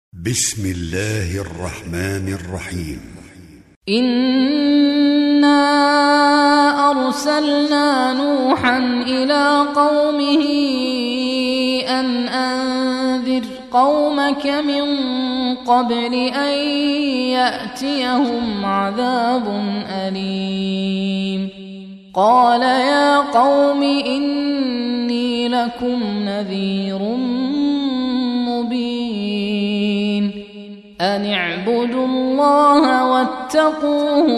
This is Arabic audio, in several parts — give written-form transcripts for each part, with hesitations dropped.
بسم الله الرحمن الرحيم. إنا أرسلنا نوحا إلى قومه أن أنذر قومك من قبل أن يأتيهم عذاب أليم. قال يا قوم إني لكم نذير مبين أن اعبدوا الله واتقوه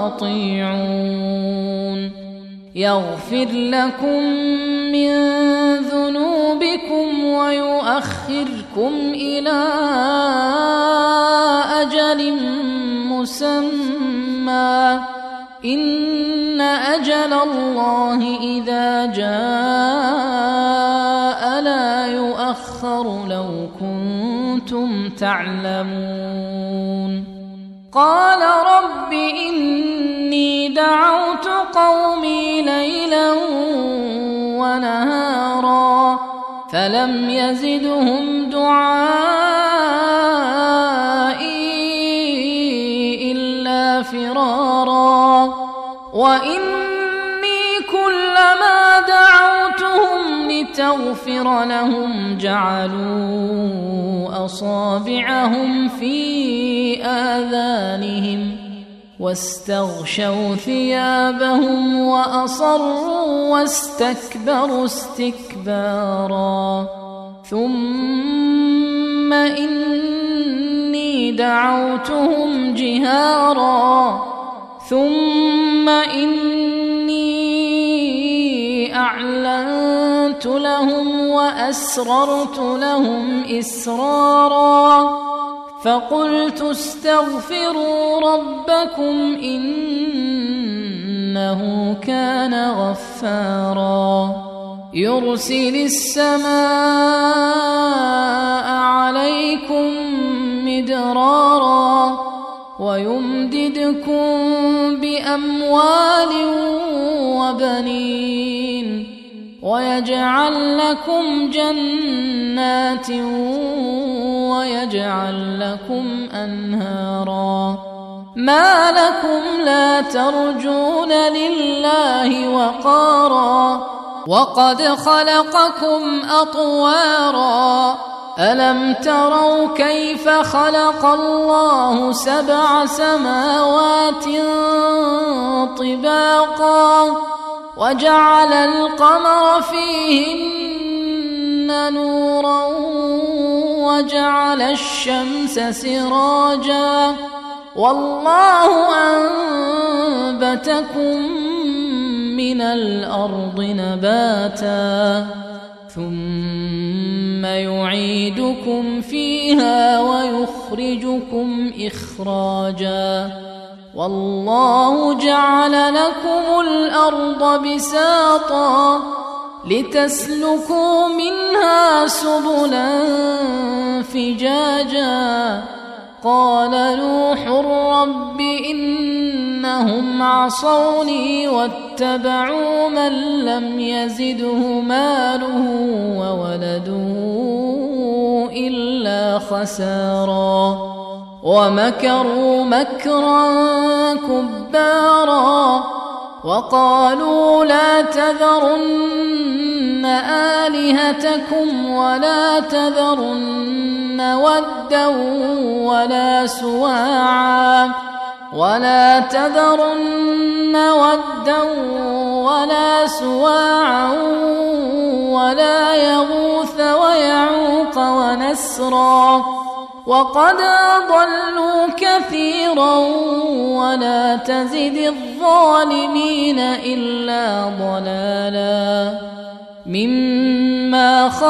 وأطيعون يغفر لكم من ذنوبكم ويؤخركم إلى أجل مسمى إن أجل الله إذا جاء لا يؤخر لو كنتم تعلمون. قال رب إني دعوت قومي ليلا ونهارا فلم يزدهم دعائي إلا فرارا وإني كلما دعوتهم لتغفر لهم جعلوا أصابعهم في آذانهم واستغشوا ثيابهم وأصروا واستكبروا استكبارا ثم إني دعوتهم جهارا ثم إني أعلنت لهم وأسررت لهم إسرارا فقلت استغفروا ربكم إنه كان غفارا يرسل السماء عليكم مدرارا ويمددكم بأموال وبنين ويجعل لكم جنات ويجعل لكم أنهارا ما لكم لا ترجون لله وقارا وقد خلقكم أطوارا ألم تروا كيف خلق الله 7 سماوات طباقا وجعل القمر فيهن نورا وجعل الشمس سراجا والله أنبتكم من الأرض نباتا ثم يعيدكم فيها ويخرجكم إخراجا والله جعل لكم الأرض بساطا لتسلكوا منها سبلا فجاجا قال نوح رب إنهم عصوني واتبعوا من لم يزده ماله وولده إلا خسارا ومكروا مكرا كبارا وقالوا لا تذرن آلهتكم ولا تذرن ودا ولا سواعا ولا يغوث ويعوق ونسرا وقد أضلوا كثيرا ولا تزد الظالمين إلا ضلالا مما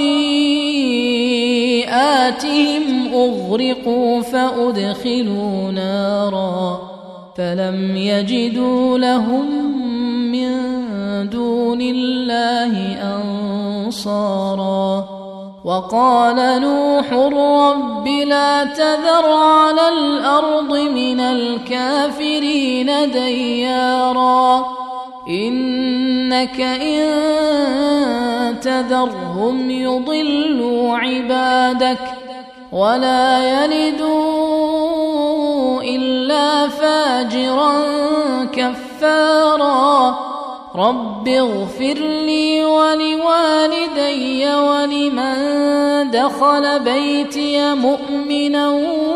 خطيئاتهم أغرقوا فأدخلوا نارا فلم يجدوا لهم من دون الله أنصارا وقال نوح رب لا تذر على الأرض من الكافرين ديارا إنك إن تذرهم يضلوا عبادك ولا يلدوا إلا فاجرا كفارا رب اغفر لي ولوالدي ولمن دخل بيتي مؤمنا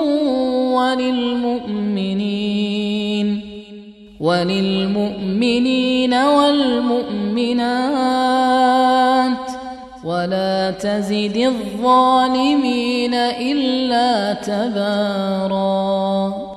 وللمؤمنين والمؤمنات ولا تزد الظالمين إلا تباراً.